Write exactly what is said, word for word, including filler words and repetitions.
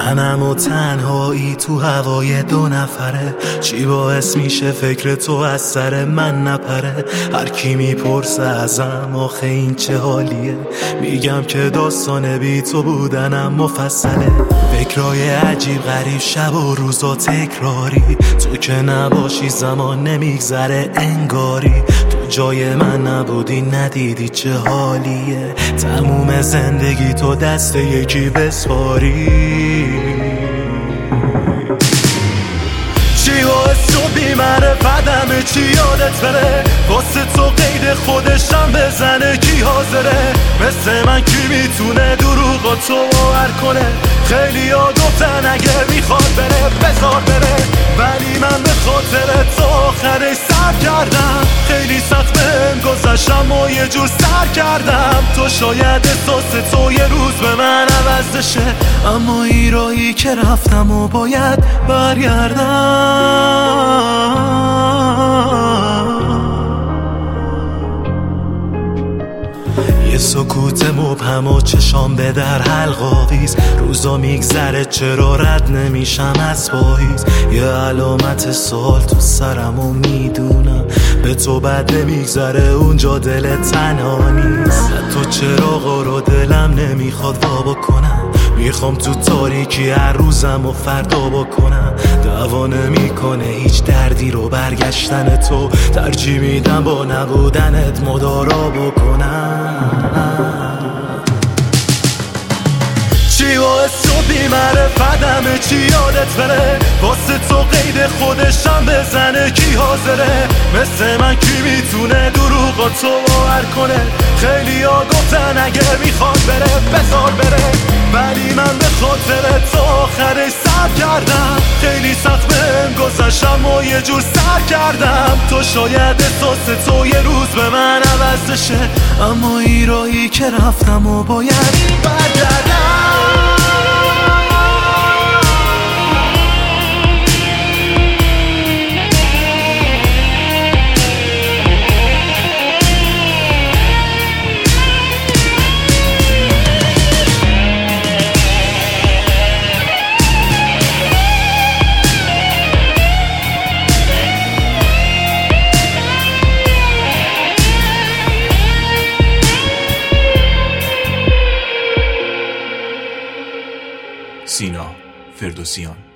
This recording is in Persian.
منم و تنهایی تو هوای دو نفره. چی باعث میشه فکر تو از سر من نپره؟ هر کی میپرسه ازم آخه این چه حالیه، میگم که داستان بی تو بودنم مفصله. فکرای عجیب غریب شب و روزا تکراری، تو که نباشی زمان نمیگذره انگاری. تو جای من نبودی ندیدی چه حالیه، تموم زندگی تو دست یکی بسپاری. چی باعث تو بی‌معرفت همه چی یادت بره، واسه تو قید خودشم بزنه کی حاضره؟ مثل من کی میتونه دروغا تو باور کنه؟ خیلی ها گفتن اگه میخواد بره بذار بره، ولی من به خاطر تو آخرش سر کردم. خیلی سخت بهم گذشتم و یه جور سر کردم. تو شاید احساس تو یه روز به من عوض بشه، اما ایرایی که رفتم و باید برگردم. یه سکوت مبهم و چشام به در حلقاویز، روزا میگذره چرا رد نمیشم از پاییز. یه علامت سوال تو سرم و میدونم به تو بد نمیگذره اونجا دل تنها نیست. تو چراغا رو دلم نمیخواد وا بکنم، میخوام تو تاریکی هر روزم و فردا بکنم. دعوا نمیکنه هیچ دردی رو برگشتن تو، ترجیح میدم با نبودنت مدارا بکنم. چی باعث تو بی‌معرفت همه چی یادت بره، واسه تو قید خودشم بزنه کی حاضره؟ مثل من کی میتونه دروغا تو باور کنه؟ خیلی ها گفتن اگه میخواد بره بذار بره، ولی من به خاطر تو آخرش سر کردم. خیلی سخت بهم گذشتم و یه جور سر کردم. تو شاید احساس تو یه روز به من عوض بشه، اما ایرایی که رفتم و باید برگردم. سینا فردوسیان.